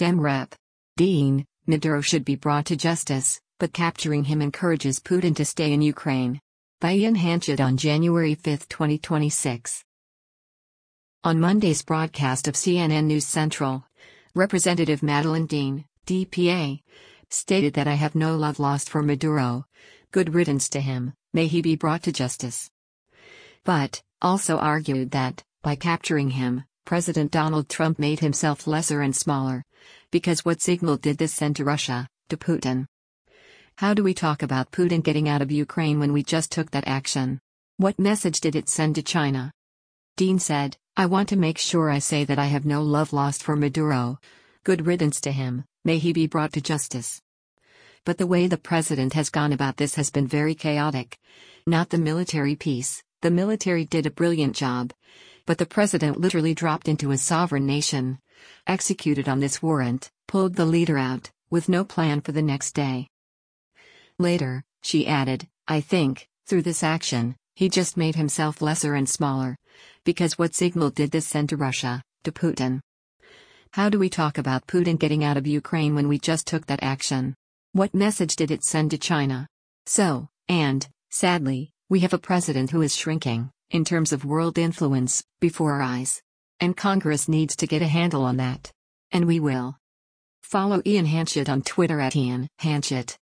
Dem Rep. Dean, Maduro should be brought to justice, but capturing him encourages Putin to stay in Ukraine. By Ian Hanchett on January 5, 2026. On Monday's broadcast of CNN News Central, Representative Madeleine Dean, DPA, stated that I have no love lost for Maduro. Good riddance to him, may he be brought to justice. But, also argued that, by capturing him, President Donald Trump made himself lesser and smaller. Because what signal did this send to Russia, to Putin? How do we talk about Putin getting out of Ukraine when we just took that action? What message did it send to China? Dean said, I want to make sure I say that I have no love lost for Maduro. Good riddance to him, may he be brought to justice. But the way the president has gone about this has been very chaotic. Not the military piece, the military did a brilliant job. But the president literally dropped into a sovereign nation, executed on this warrant, pulled the leader out, with no plan for the next day. Later, she added, I think, through this action, he just made himself lesser and smaller. Because what signal did this send to Russia, to Putin? How do we talk about Putin getting out of Ukraine when we just took that action? What message did it send to China? So, and, sadly, we have a president who is shrinking, in terms of world influence, before our eyes. And Congress needs to get a handle on that. And we will. Follow Ian Hanchett on Twitter @Ian Hanchett.